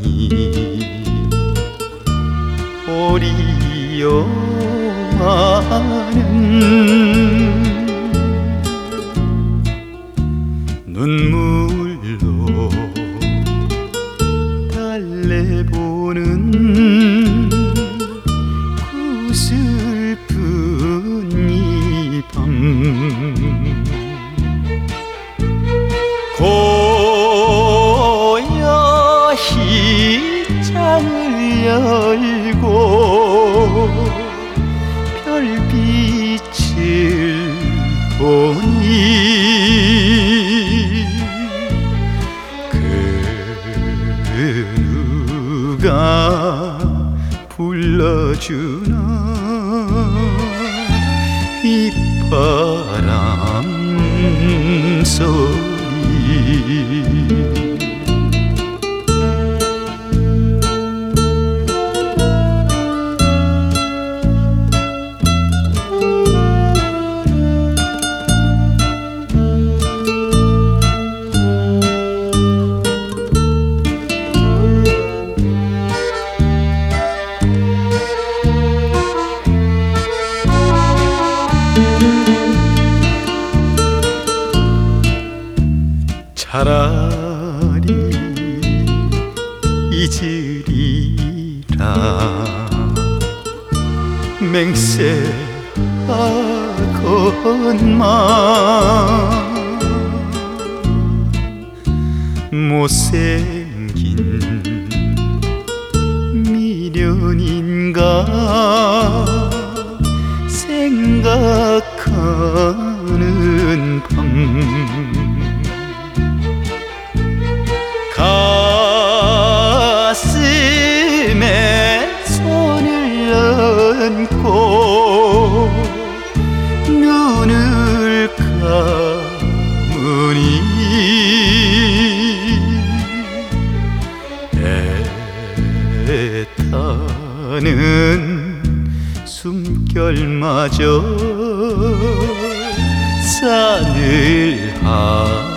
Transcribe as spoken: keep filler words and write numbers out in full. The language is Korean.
오리여와는 눈물로 달래보는 그 슬픈 이 밤 고요히 창을 열고 별빛을 보니 그 누가 불러주나 휘바람 소리 차라리 잊으리라 맹세하건만 못생긴 미련인가 생각하는 밤 가슴에 손을 얹고 눈을 감으니 애타는 숨결마저 산을 하